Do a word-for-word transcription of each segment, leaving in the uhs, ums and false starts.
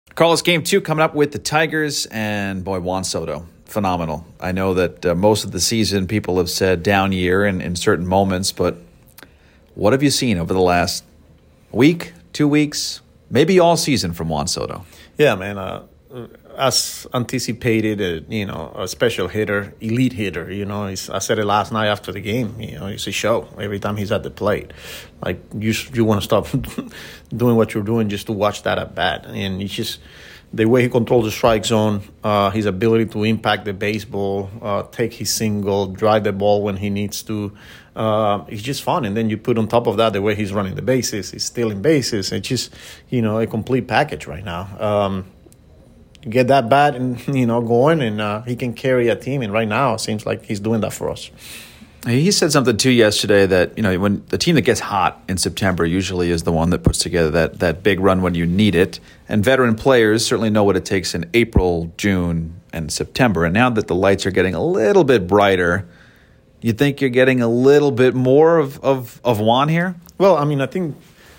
Carlos, game two coming up with the Tigers, and boy, Juan Soto, phenomenal. I know that uh, most of the season people have said down year in, in certain moments, but what have you seen over the last week, two weeks, maybe all season from Juan Soto? Yeah, man. Uh, as anticipated, uh, you know, a special hitter, elite hitter. You know, he's, I said it last night after the game. You know, it's a show every time he's at the plate. Like you, you want to stop doing what you're doing just to watch that at bat. And it's just the way he controls the strike zone, uh, his ability to impact the baseball, uh, take his single, drive the ball when he needs to. Uh, it's just fun. And then you put on top of that the way he's running the bases, he's stealing bases. It's just, you know, a complete package right now. Um, get that bat and, you know, going, and uh, he can carry a team. And right now it seems like he's doing that for us. He said something, too, yesterday that, you know, when the team that gets hot in September usually is the one that puts together that, that big run when you need it. And veteran players certainly know what it takes in April, June, and September. And now that the lights are getting a little bit brighter, you think you're getting a little bit more of, of, of Juan here? Well, I mean, I think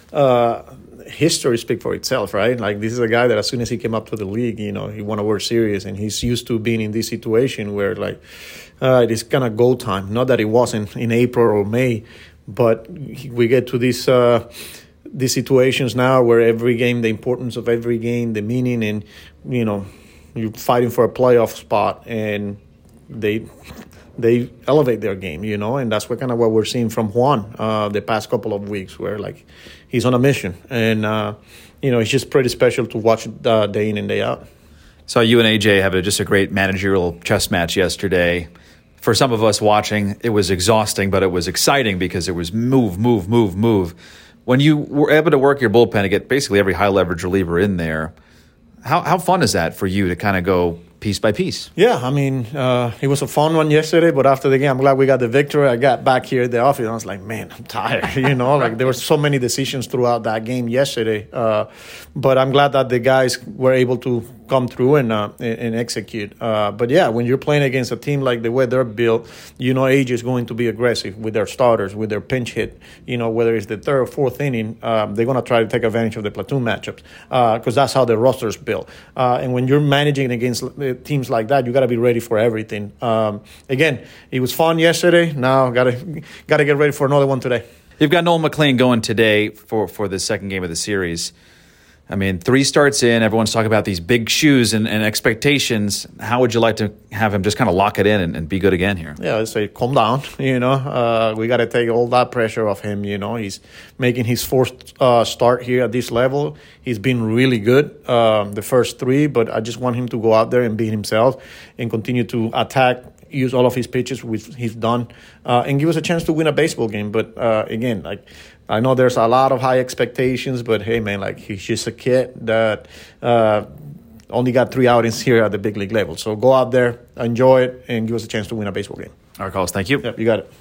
uh, history speaks for itself, right? Like, this is a guy that as soon as he came up to the league, you know, he won a World Series, and he's used to being in this situation where, like, uh, it's kind of go time. Not that it wasn't in April or May, but we get to these uh, these situations now where every game, the importance of every game, the meaning, and, you know, you're fighting for a playoff spot, and they they elevate their game, you know, and that's what kind of what we're seeing from Juan uh, the past couple of weeks, where, like, he's on a mission, and uh, you know, it's just pretty special to watch uh, day in and day out. So you and A J have a, just a great managerial chess match yesterday. For some of us watching, it was exhausting, but it was exciting because it was move, move, move, move. When you were able to work your bullpen to get basically every high leverage reliever in there, how how fun is that for you to kind of go piece by piece? Yeah, I mean, uh, it was a fun one yesterday, but after the game, I'm glad we got the victory. I got back here at the office, and I was like, man, I'm tired, you know? Like, there were so many decisions throughout that game yesterday, uh, but I'm glad that the guys were able to come through and uh, and execute. Uh, but, yeah, when you're playing against a team like the way they're built, you know A J is going to be aggressive with their starters, with their pinch hit, you know, whether it's the third or fourth inning, um, they're going to try to take advantage of the platoon matchups because uh, that's how the roster is built. Uh, and when you're managing against teams like that, you got to be ready for everything. Um, again, it was fun yesterday. Now got to got to get ready for another one today. You've got Nolan McLean going today for, for the second game of the series. I mean, three starts in, everyone's talking about these big shoes and, and expectations. How would you like to have him just kind of lock it in and, and be good again here? Yeah, I'd say calm down, you know. Uh, we got to take all that pressure off him, you know. He's making his fourth uh, start here at this level. He's been really good uh, the first three, but I just want him to go out there and be himself and continue to attack, use all of his pitches, which he's done, uh, and give us a chance to win a baseball game. But, uh, again, like, I know there's a lot of high expectations, but, hey, man, like, he's just a kid that uh, only got three outings here at the big league level. So go out there, enjoy it, and give us a chance to win a baseball game. All right, Carlos, thank you. Yep, you got it.